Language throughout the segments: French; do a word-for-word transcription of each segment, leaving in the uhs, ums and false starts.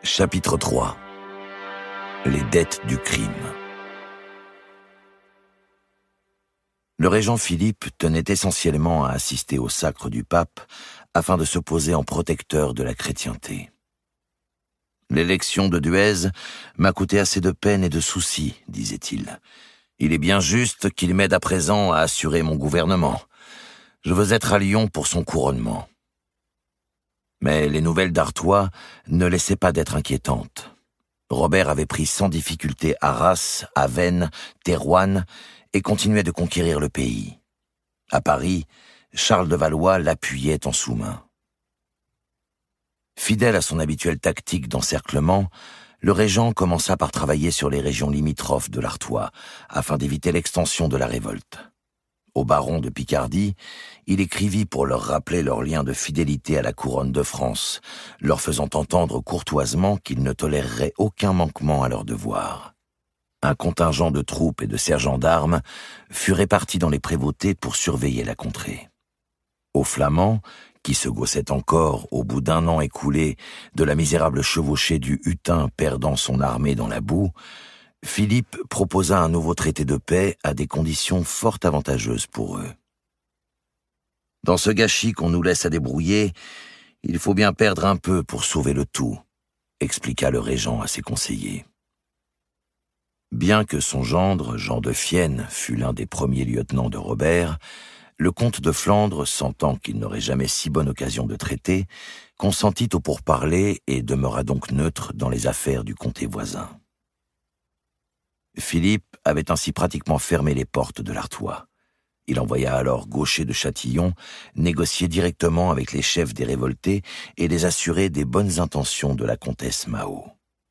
Chapitre trois. Les dettes du crime. Le régent Philippe tenait essentiellement à assister au sacre du pape afin de se poser en protecteur de la chrétienté. L'élection de Duèze m'a coûté assez de peine et de soucis, disait-il. Il est bien juste qu'il m'aide à présent à assurer mon gouvernement. Je veux être à Lyon pour son couronnement. Mais les nouvelles d'Artois ne laissaient pas d'être inquiétantes. Robert avait pris sans difficulté Arras, Avesnes, Thérouanne et continuait de conquérir le pays. À Paris, Charles de Valois l'appuyait en sous-main. Fidèle à son habituelle tactique d'encerclement, le régent commença par travailler sur les régions limitrophes de l'Artois afin d'éviter l'extension de la révolte. Au baron de Picardie, il écrivit pour leur rappeler leur lien de fidélité à la couronne de France, leur faisant entendre courtoisement qu'il ne tolérerait aucun manquement à leurs devoirs. Un contingent de troupes et de sergents d'armes fut réparti dans les prévôtés pour surveiller la contrée. Aux Flamands, qui se gaussaient encore, au bout d'un an écoulé, de la misérable chevauchée du Hutin perdant son armée dans la boue, Philippe proposa un nouveau traité de paix à des conditions fort avantageuses pour eux. « Dans ce gâchis qu'on nous laisse à débrouiller, il faut bien perdre un peu pour sauver le tout », expliqua le régent à ses conseillers. Bien que son gendre, Jean de Fienne, fût l'un des premiers lieutenants de Robert, le comte de Flandre, sentant qu'il n'aurait jamais si bonne occasion de traiter, consentit au pourparlers et demeura donc neutre dans les affaires du comté voisin. Philippe avait ainsi pratiquement fermé les portes de l'Artois. Il envoya alors Gaucher de Châtillon négocier directement avec les chefs des révoltés et les assurer des bonnes intentions de la comtesse Mao.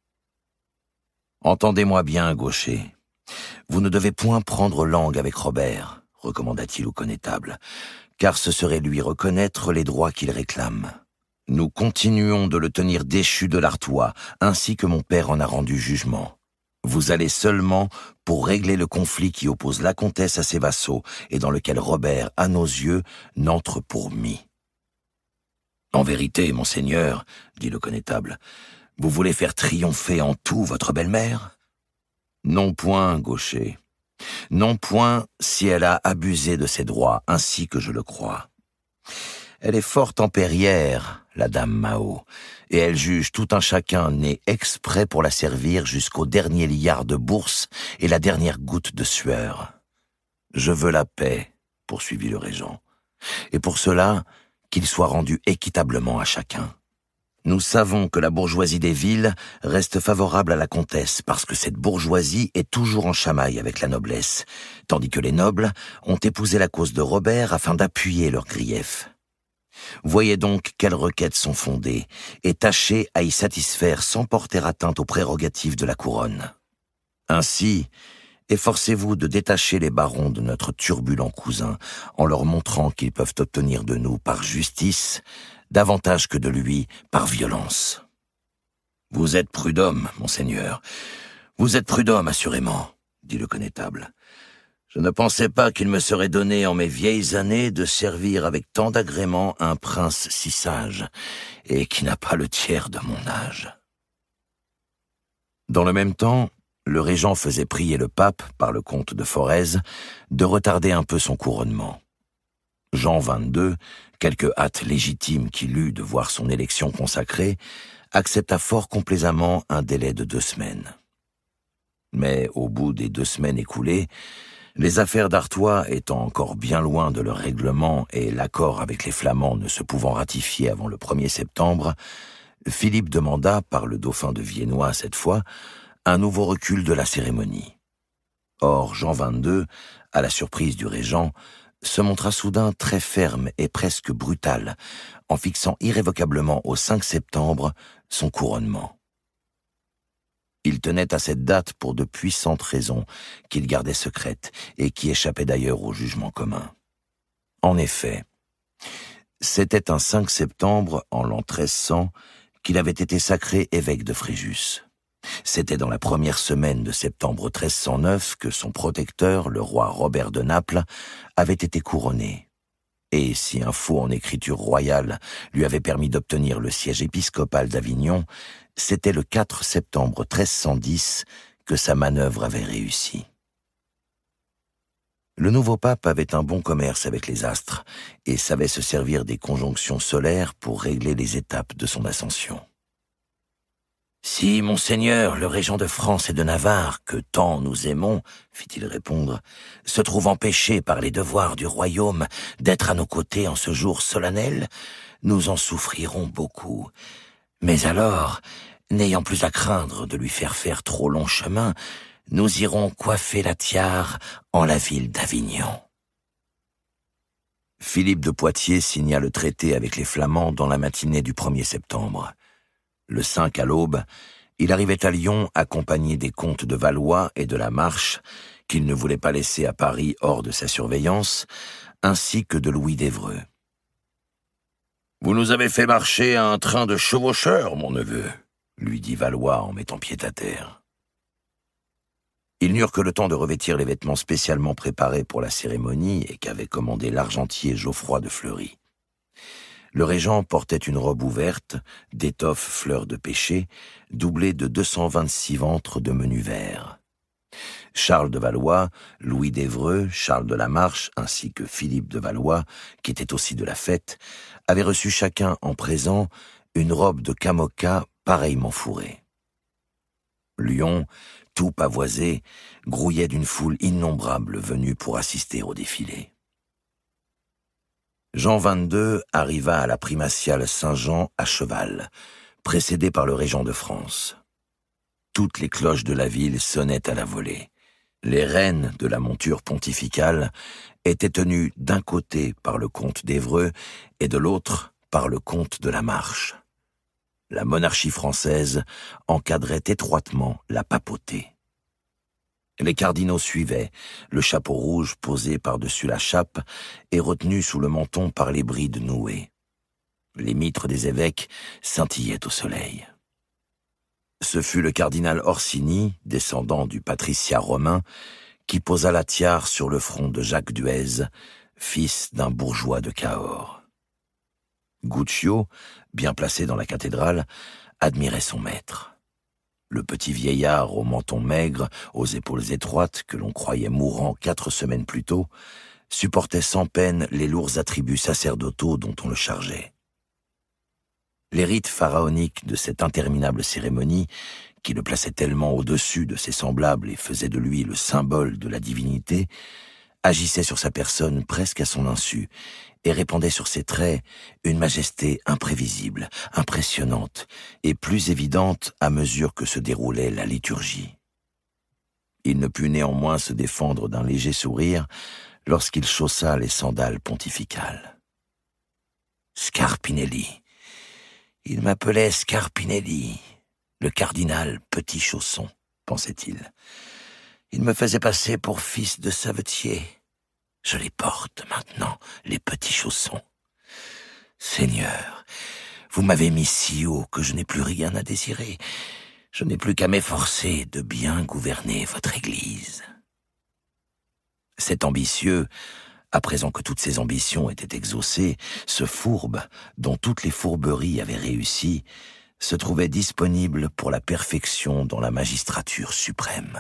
« Entendez-moi bien, Gaucher. Vous ne devez point prendre langue avec Robert, recommanda-t-il au connétable, car ce serait lui reconnaître les droits qu'il réclame. Nous continuons de le tenir déchu de l'Artois, ainsi que mon père en a rendu jugement. Vous allez seulement pour régler le conflit qui oppose la comtesse à ses vassaux et dans lequel Robert, à nos yeux, n'entre pour mis. »« En vérité, monseigneur, dit le connétable, vous voulez faire triompher en tout votre belle-mère ? Non point, Gaucher. Non point si elle a abusé de ses droits, ainsi que je le crois. Elle est fort tempérière, la dame Mao, et elle juge tout un chacun né exprès pour la servir jusqu'au dernier liard de bourse et la dernière goutte de sueur. Je veux la paix, poursuivit le régent, et pour cela, qu'il soit rendu équitablement à chacun. Nous savons que la bourgeoisie des villes reste favorable à la comtesse parce que cette bourgeoisie est toujours en chamaille avec la noblesse, tandis que les nobles ont épousé la cause de Robert afin d'appuyer leurs griefs. Voyez donc quelles requêtes sont fondées, et tâchez à y satisfaire sans porter atteinte aux prérogatives de la couronne. Ainsi, efforcez-vous de détacher les barons de notre turbulent cousin, en leur montrant qu'ils peuvent obtenir de nous par justice, davantage que de lui par violence. Vous êtes prud'homme, monseigneur. Vous êtes prud'homme, assurément, dit le connétable. Je ne pensais pas qu'il me serait donné en mes vieilles années de servir avec tant d'agrément un prince si sage, et qui n'a pas le tiers de mon âge. Dans le même temps, le régent faisait prier le pape, par le comte de Forez, de retarder un peu son couronnement. Jean vingt-deux, quelque hâte légitime qu'il eût de voir son élection consacrée, accepta fort complaisamment un délai de deux semaines. Mais au bout des deux semaines écoulées, les affaires d'Artois étant encore bien loin de leur règlement et l'accord avec les Flamands ne se pouvant ratifier avant le premier septembre, Philippe demanda, par le dauphin de Viennois cette fois, un nouveau recul de la cérémonie. Or, Jean vingt-deux, à la surprise du régent, se montra soudain très ferme et presque brutal, en fixant irrévocablement au cinq septembre son couronnement. Il tenait à cette date pour de puissantes raisons qu'il gardait secrètes et qui échappaient d'ailleurs au jugement commun. En effet, c'était un cinq septembre, en l'an treize cents, qu'il avait été sacré évêque de Fréjus. C'était dans la première semaine de septembre treize cent neuf que son protecteur, le roi Robert de Naples, avait été couronné. et si un faux en écriture royale lui avait permis d'obtenir le siège épiscopal d'Avignon, c'était le quatre septembre treize cent dix que sa manœuvre avait réussi. Le nouveau pape avait un bon commerce avec les astres et savait se servir des conjonctions solaires pour régler les étapes de son ascension. « Si, monseigneur, le régent de France et de Navarre, que tant nous aimons, fit-il répondre, se trouve empêché par les devoirs du royaume d'être à nos côtés en ce jour solennel, nous en souffrirons beaucoup. Mais alors, n'ayant plus à craindre de lui faire faire trop long chemin, nous irons coiffer la tiare en la ville d'Avignon. » Philippe de Poitiers signa le traité avec les Flamands dans la matinée du premier septembre. Le cinq à l'aube, il arrivait à Lyon accompagné des comtes de Valois et de la Marche, qu'il ne voulait pas laisser à Paris hors de sa surveillance, ainsi que de Louis d'Évreux. « Vous nous avez fait marcher à un train de chevaucheurs, mon neveu, » lui dit Valois en mettant pied à terre. Ils n'eurent que le temps de revêtir les vêtements spécialement préparés pour la cérémonie et qu'avait commandé l'argentier Geoffroy de Fleury. Le régent portait une robe ouverte, d'étoffe fleur de pêcher, doublée de deux cent vingt-six ventres de menu vert. Charles de Valois, Louis d'Évreux, Charles de la Marche, ainsi que Philippe de Valois, qui était aussi de la fête, avaient reçu chacun en présent une robe de camoca pareillement fourrée. Lyon, tout pavoisé, grouillait d'une foule innombrable venue pour assister au défilé. Jean vingt-deux arriva à la primatiale Saint-Jean à cheval, précédé par le régent de France. Toutes les cloches de la ville sonnaient à la volée. Les rênes de la monture pontificale étaient tenues d'un côté par le comte d'Évreux et de l'autre par le comte de la Marche. La monarchie française encadrait étroitement la papauté. Les cardinaux suivaient, le chapeau rouge posé par-dessus la chape et retenu sous le menton par les brides nouées. Les mitres des évêques scintillaient au soleil. Ce fut le cardinal Orsini, descendant du patriciat romain, qui posa la tiare sur le front de Jacques Duèze, fils d'un bourgeois de Cahors. Guccio, bien placé dans la cathédrale, admirait son maître. Le petit vieillard au menton maigre, aux épaules étroites, que l'on croyait mourant quatre semaines plus tôt, supportait sans peine les lourds attributs sacerdotaux dont on le chargeait. Les rites pharaoniques de cette interminable cérémonie, qui le plaçait tellement au-dessus de ses semblables et faisait de lui le symbole de la divinité, agissaient sur sa personne presque à son insu, et répandait sur ses traits une majesté imprévisible, impressionnante et plus évidente à mesure que se déroulait la liturgie. Il ne put néanmoins se défendre d'un léger sourire lorsqu'il chaussa les sandales pontificales. Scarpinelli. Il m'appelait Scarpinelli, le cardinal Petit Chausson, pensait-il. Il me faisait passer pour fils de savetier. Je les porte maintenant, les petits chaussons. Seigneur, vous m'avez mis si haut que je n'ai plus rien à désirer. Je n'ai plus qu'à m'efforcer de bien gouverner votre Église. Cet ambitieux, à présent que toutes ses ambitions étaient exaucées, ce fourbe, dont toutes les fourberies avaient réussi, se trouvait disponible pour la perfection dans la magistrature suprême.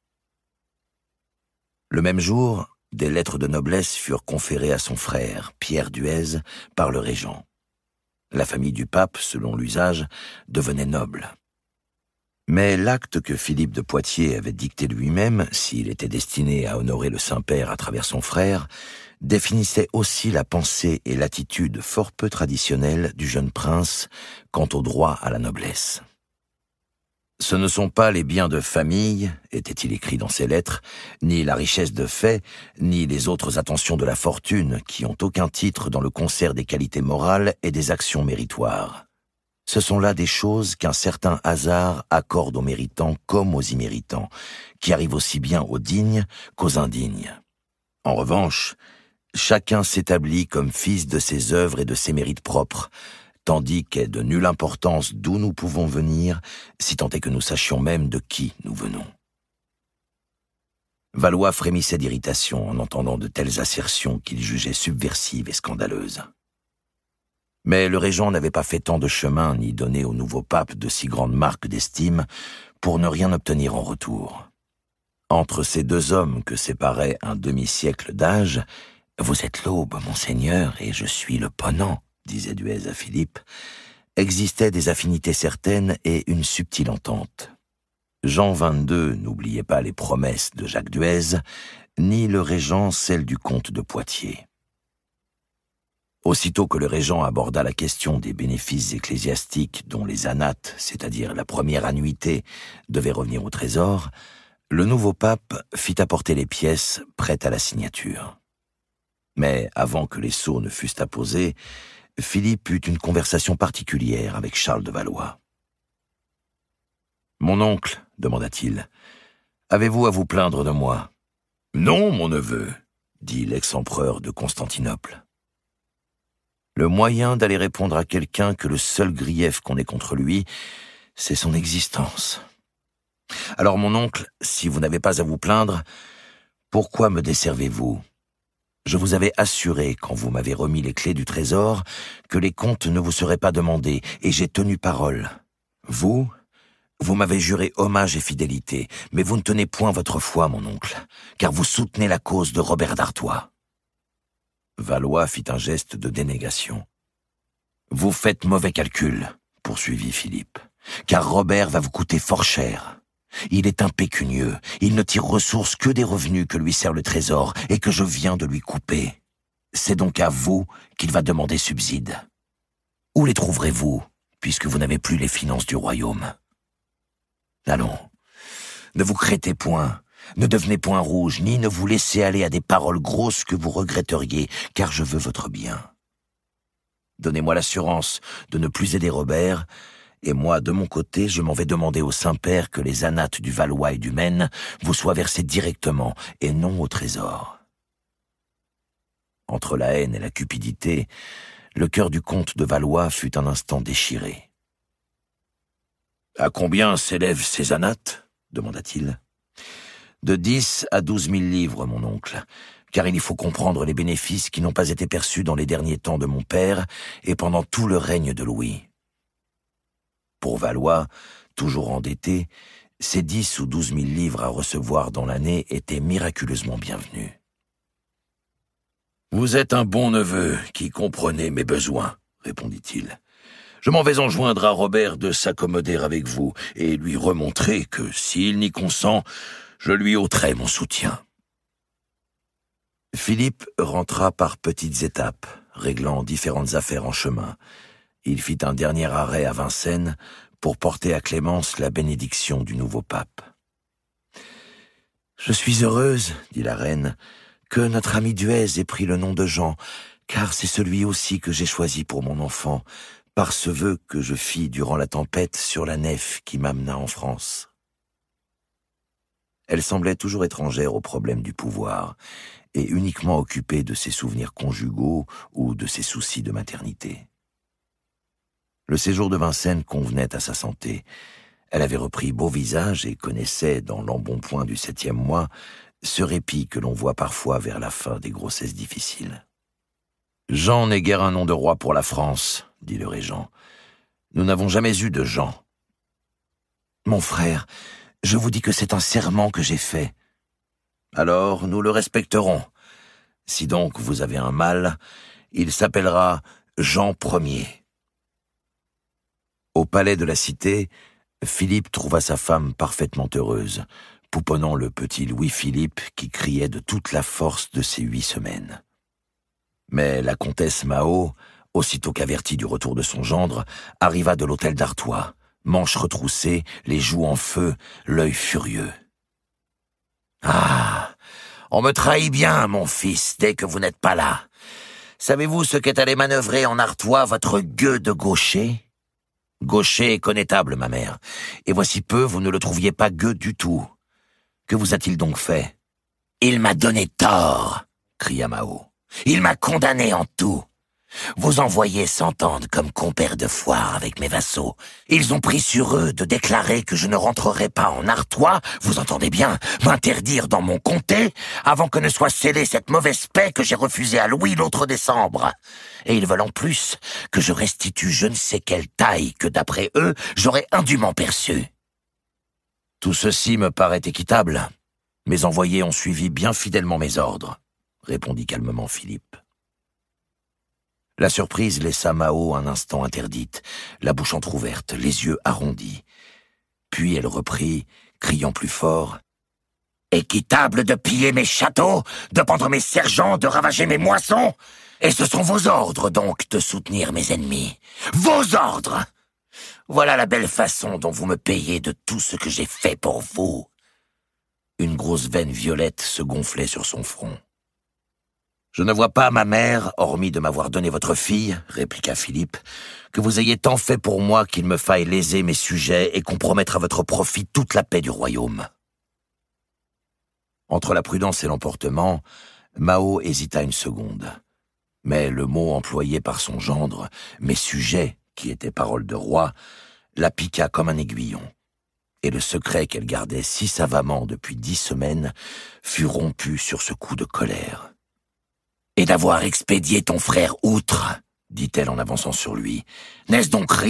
Le même jour, des lettres de noblesse furent conférées à son frère, Pierre Duèze, par le régent. La famille du pape, selon l'usage, devenait noble. Mais l'acte que Philippe de Poitiers avait dicté lui-même, s'il était destiné à honorer le Saint-Père à travers son frère, définissait aussi la pensée et l'attitude fort peu traditionnelle du jeune prince quant au droit à la noblesse. Ce ne sont pas les biens de famille, était-il écrit dans ses lettres, ni la richesse de fait, ni les autres attentions de la fortune qui ont aucun titre dans le concert des qualités morales et des actions méritoires. Ce sont là des choses qu'un certain hasard accorde aux méritants comme aux imméritants, qui arrivent aussi bien aux dignes qu'aux indignes. En revanche, chacun s'établit comme fils de ses œuvres et de ses mérites propres, tandis qu'est de nulle importance d'où nous pouvons venir, si tant est que nous sachions même de qui nous venons. Valois frémissait d'irritation en entendant de telles assertions qu'il jugeait subversives et scandaleuses. Mais le régent n'avait pas fait tant de chemin ni donné au nouveau pape de si grandes marques d'estime pour ne rien obtenir en retour. Entre ces deux hommes que séparait un demi-siècle d'âge, « Vous êtes l'aube, monseigneur, et je suis le ponant », disait Duèze à Philippe, existaient des affinités certaines et une subtile entente. Jean vingt-deux n'oubliait pas les promesses de Jacques Duèze, ni le régent celles du comte de Poitiers. Aussitôt que le régent aborda la question des bénéfices ecclésiastiques dont les anates, c'est-à-dire la première annuité, devaient revenir au trésor, le nouveau pape fit apporter les pièces prêtes à la signature. Mais avant que les sceaux ne fussent apposés, Philippe eut une conversation particulière avec Charles de Valois. « Mon oncle, demanda-t-il, avez-vous à vous plaindre de moi ?»« Non, mon neveu, dit l'ex-empereur de Constantinople. Le moyen d'aller répondre à quelqu'un que le seul grief qu'on ait contre lui, c'est son existence. Alors, mon oncle, si vous n'avez pas à vous plaindre, pourquoi me desservez-vous ? Je vous avais assuré, quand vous m'avez remis les clés du trésor, que les comptes ne vous seraient pas demandés, et j'ai tenu parole. Vous, vous m'avez juré hommage et fidélité, mais vous ne tenez point votre foi, mon oncle, car vous soutenez la cause de Robert d'Artois. » Valois fit un geste de dénégation. « Vous faites mauvais calcul, » poursuivit Philippe, « car Robert va vous coûter fort cher. Il est impécunieux, il ne tire ressource que des revenus que lui sert le trésor et que je viens de lui couper. C'est donc à vous qu'il va demander subside. Où les trouverez-vous, puisque vous n'avez plus les finances du royaume ? Allons, ne vous crêtez point. Ne devenez point rouge, ni ne vous laissez aller à des paroles grosses que vous regretteriez, car je veux votre bien. Donnez-moi l'assurance de ne plus aider Robert, et moi, de mon côté, je m'en vais demander au Saint-Père que les anates du Valois et du Maine vous soient versées directement, et non au trésor. » Entre la haine et la cupidité, le cœur du comte de Valois fut un instant déchiré. « À combien s'élèvent ces anates ?» demanda-t-il. De dix à douze mille livres, mon oncle, car il faut comprendre les bénéfices qui n'ont pas été perçus dans les derniers temps de mon père et pendant tout le règne de Louis. Pour Valois, toujours endetté, ces dix ou douze mille livres à recevoir dans l'année étaient miraculeusement bienvenus. « Vous êtes un bon neveu qui comprenez mes besoins, » répondit-il. « Je m'en vais enjoindre à Robert de s'accommoder avec vous et lui remontrer que, s'il n'y consent, je lui ôterai mon soutien. » Philippe rentra par petites étapes, réglant différentes affaires en chemin. Il fit un dernier arrêt à Vincennes pour porter à Clémence la bénédiction du nouveau pape. « Je suis heureuse, dit la reine, que notre ami Duèze ait pris le nom de Jean, car c'est celui aussi que j'ai choisi pour mon enfant, par ce vœu que je fis durant la tempête sur la nef qui m'amena en France. » Elle semblait toujours étrangère au problème du pouvoir et uniquement occupée de ses souvenirs conjugaux ou de ses soucis de maternité. Le séjour de Vincennes convenait à sa santé. Elle avait repris beau visage et connaissait, dans l'embonpoint du septième mois, ce répit que l'on voit parfois vers la fin des grossesses difficiles. « Jean n'est guère un nom de roi pour la France, » dit le régent. « Nous n'avons jamais eu de Jean. »« Mon frère, je vous dis que c'est un serment que j'ai fait. »« Alors, nous le respecterons. Si donc vous avez un mâle, il s'appellera Jean Ier. » Au palais de la Cité, Philippe trouva sa femme parfaitement heureuse, pouponnant le petit Louis-Philippe qui criait de toute la force de ses huit semaines. Mais la comtesse Mao, aussitôt qu'avertie du retour de son gendre, arriva de l'hôtel d'Artois, manches retroussées, les joues en feu, l'œil furieux. « Ah, on me trahit bien, mon fils, dès que vous n'êtes pas là. Savez-vous ce qu'est allé manœuvrer en Artois votre gueux de gaucher ? Gaucher est connétable, ma mère, et voici peu vous ne le trouviez pas gueux du tout. Que vous a-t-il donc fait ? »« Il m'a donné tort, » cria Mao. « Il m'a condamné en tout. Vos envoyés s'entendent comme compères de foire avec mes vassaux. Ils ont pris sur eux de déclarer que je ne rentrerai pas en Artois, vous entendez bien, m'interdire dans mon comté, avant que ne soit scellée cette mauvaise paix que j'ai refusée à Louis l'autre décembre. Et ils veulent en plus que je restitue je ne sais quelle taille que, d'après eux, j'aurais indûment perçue. Tout ceci me paraît équitable. Mes envoyés ont suivi bien fidèlement mes ordres, répondit calmement Philippe. La surprise laissa Mao un instant interdite, la bouche entr'ouverte, les yeux arrondis. Puis elle reprit, criant plus fort. « Équitable de piller mes châteaux, de pendre mes sergents, de ravager mes moissons. Et ce sont vos ordres, donc, de soutenir mes ennemis. Vos ordres! Voilà la belle façon dont vous me payez de tout ce que j'ai fait pour vous. » Une grosse veine violette se gonflait sur son front. « Je ne vois pas, ma mère, hormis de m'avoir donné votre fille, répliqua Philippe, que vous ayez tant fait pour moi qu'il me faille léser mes sujets et compromettre à votre profit toute la paix du royaume. » Entre la prudence et l'emportement, Mao hésita une seconde. Mais le mot employé par son gendre, mes sujets, qui étaient paroles de roi, la piqua comme un aiguillon. Et le secret qu'elle gardait si savamment depuis dix semaines fut rompu sur ce coup de colère. « Et d'avoir expédié ton frère outre, dit-elle en avançant sur lui, n'est-ce donc rien ?»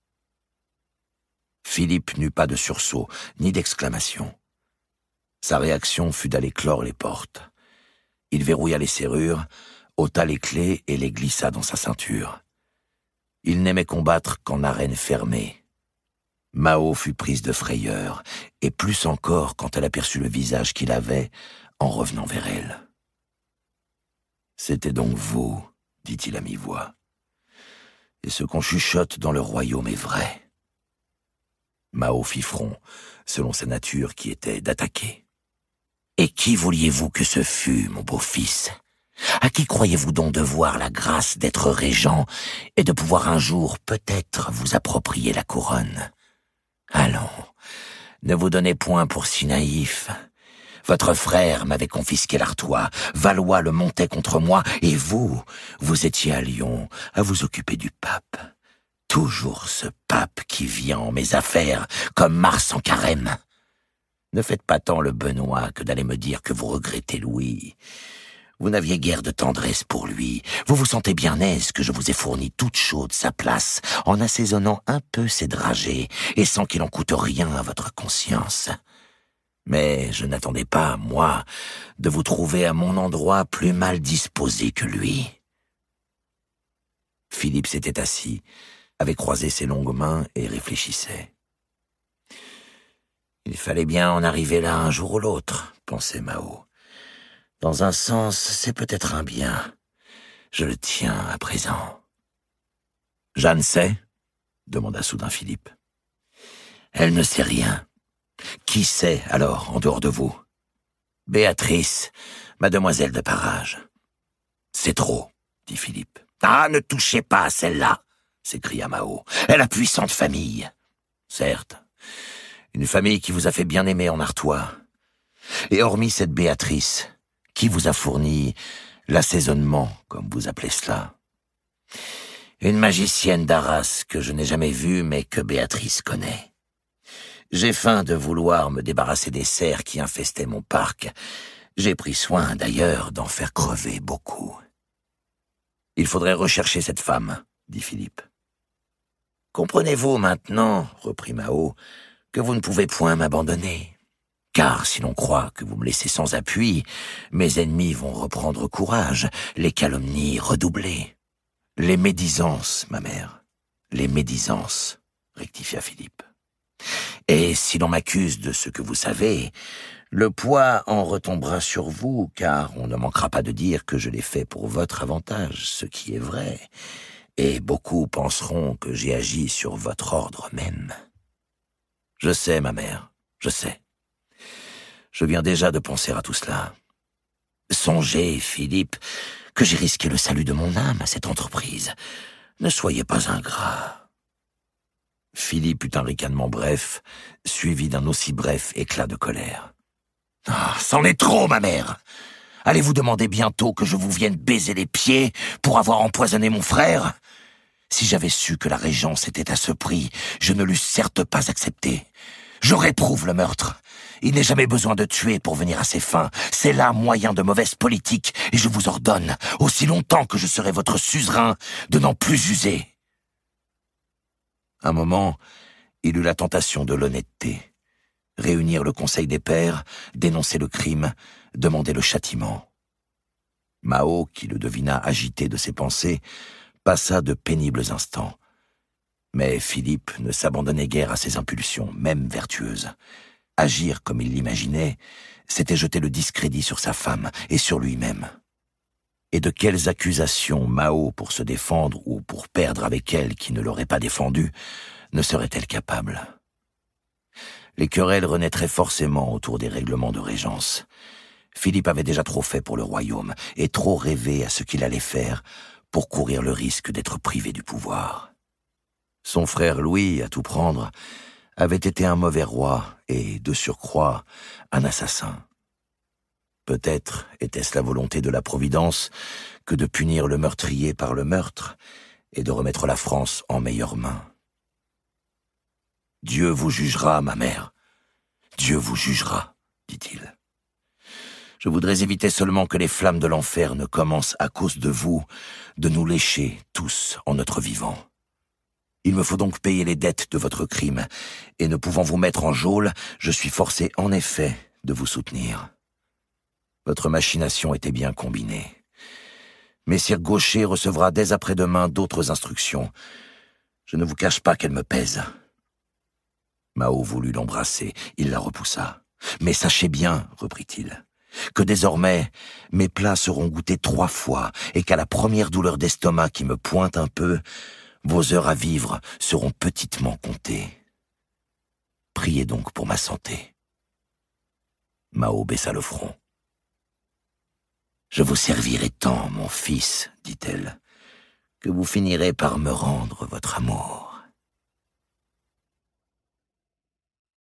Philippe n'eut pas de sursaut, ni d'exclamation. Sa réaction fut d'aller clore les portes. Il verrouilla les serrures, ôta les clés et les glissa dans sa ceinture. Il n'aimait combattre qu'en arène fermée. Mao fut prise de frayeur, et plus encore quand elle aperçut le visage qu'il avait en revenant vers elle. « C'était donc vous, dit-il à mi-voix. Et ce qu'on chuchote dans le royaume est vrai. » Mao fit front, selon sa nature qui était d'attaquer. « Et qui vouliez-vous que ce fût, mon beau-fils ? À qui croyez-vous donc devoir la grâce d'être régent et de pouvoir un jour peut-être vous approprier la couronne ? Allons, ne vous donnez point pour si naïf. Votre frère m'avait confisqué l'Artois, Valois le montait contre moi, et vous, vous étiez à Lyon, à vous occuper du pape. Toujours ce pape qui vient en mes affaires, comme Mars en carême. Ne faites pas tant le Benoît que d'aller me dire que vous regrettez Louis. Vous n'aviez guère de tendresse pour lui. Vous vous sentez bien aise que je vous ai fourni toute chaude sa place, en assaisonnant un peu ses dragées, et sans qu'il en coûte rien à votre conscience. Mais je n'attendais pas, moi, de vous trouver à mon endroit plus mal disposé que lui. Philippe s'était assis, avait croisé ses longues mains et réfléchissait. Il fallait bien en arriver là un jour ou l'autre, pensait Mao. Dans un sens, c'est peut-être un bien. Je le tiens à présent. Jeanne sait ? Demanda soudain Philippe. Elle ne sait rien. Qui sait, alors, en dehors de vous ? Béatrice, mademoiselle de Parage. C'est trop, dit Philippe. Ah, ne touchez pas à celle-là, s'écria Mao. Elle a puissante famille. Certes, une famille qui vous a fait bien aimer en Artois. Et hormis cette Béatrice, qui vous a fourni l'assaisonnement, comme vous appelez cela ? Une magicienne d'Arras que je n'ai jamais vue, mais que Béatrice connaît. J'ai faim de vouloir me débarrasser des cerfs qui infestaient mon parc. J'ai pris soin, d'ailleurs, d'en faire crever beaucoup. Il faudrait rechercher cette femme, dit Philippe. Comprenez-vous maintenant, reprit Mao, que vous ne pouvez point m'abandonner. Car si l'on croit que vous me laissez sans appui, mes ennemis vont reprendre courage, les calomnies redoubler. Les médisances, ma mère, les médisances, rectifia Philippe. Et si l'on m'accuse de ce que vous savez, le poids en retombera sur vous, car on ne manquera pas de dire que je l'ai fait pour votre avantage, ce qui est vrai, et beaucoup penseront que j'ai agi sur votre ordre même. Je sais, ma mère, je sais. Je viens déjà de penser à tout cela. Songez, Philippe, que j'ai risqué le salut de mon âme à cette entreprise. Ne soyez pas ingrat. Philippe eut un ricanement bref, suivi d'un aussi bref éclat de colère. « Ah, c'en est trop, ma mère ! Allez-vous demander bientôt que je vous vienne baiser les pieds pour avoir empoisonné mon frère ? Si j'avais su que la régence était à ce prix, je ne l'eusse certes pas accepté. Je réprouve le meurtre. Il n'est jamais besoin de tuer pour venir à ses fins. C'est là moyen de mauvaise politique, et je vous ordonne, aussi longtemps que je serai votre suzerain, de n'en plus user. Un moment, il eut la tentation de l'honnêteté. Réunir le conseil des pairs, dénoncer le crime, demander le châtiment. Mao, qui le devina agité de ses pensées, passa de pénibles instants. Mais Philippe ne s'abandonnait guère à ses impulsions, même vertueuses. Agir comme il l'imaginait, c'était jeter le discrédit sur sa femme et sur lui-même. Et de quelles accusations Mao, pour se défendre ou pour perdre avec elle qui ne l'aurait pas défendu, ne serait-elle capable ? Les querelles renaîtraient forcément autour des règlements de régence. Philippe avait déjà trop fait pour le royaume et trop rêvé à ce qu'il allait faire pour courir le risque d'être privé du pouvoir. Son frère Louis, à tout prendre, avait été un mauvais roi et, de surcroît, un assassin. Peut-être était-ce la volonté de la Providence que de punir le meurtrier par le meurtre et de remettre la France en meilleures mains. « Dieu vous jugera, ma mère. Dieu vous jugera, dit-il. Je voudrais éviter seulement que les flammes de l'enfer ne commencent à cause de vous de nous lécher tous en notre vivant. Il me faut donc payer les dettes de votre crime, et ne pouvant vous mettre en geôle, je suis forcé en effet de vous soutenir. Votre machination était bien combinée. Messire Gaucher recevra dès après-demain d'autres instructions. Je ne vous cache pas qu'elles me pèsent. » Mao voulut l'embrasser, il la repoussa. « Mais sachez bien, reprit-il, que désormais, mes plats seront goûtés trois fois, et qu'à la première douleur d'estomac qui me pointe un peu, vos heures à vivre seront petitement comptées. Priez donc pour ma santé. » Mao baissa le front. « Je vous servirai tant, mon fils, dit-elle, que vous finirez par me rendre votre amour. »